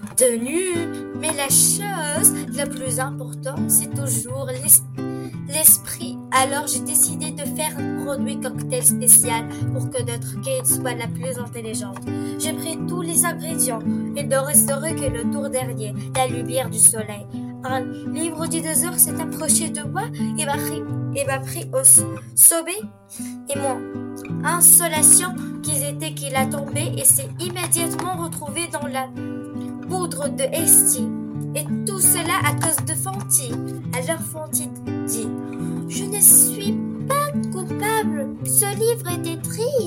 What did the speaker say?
tenue. Mais la chose la plus importante, c'est toujours l'esprit. Alors j'ai décidé de faire un produit cocktail spécial pour que notre Kate soit la plus intelligente. J'ai pris tous les ingrédients. Il ne resterait que le tour dernier, la lumière du soleil. Un livre dinosaure s'est approché de moi et m'a pris au sommet et mon insolation qu'il a tombé et s'est immédiatement retrouvé dans la poudre de Hasty. Et tout cela à cause de Fanty. Alors Fanty dit: Je ne suis pas coupable, ce livre est écrit.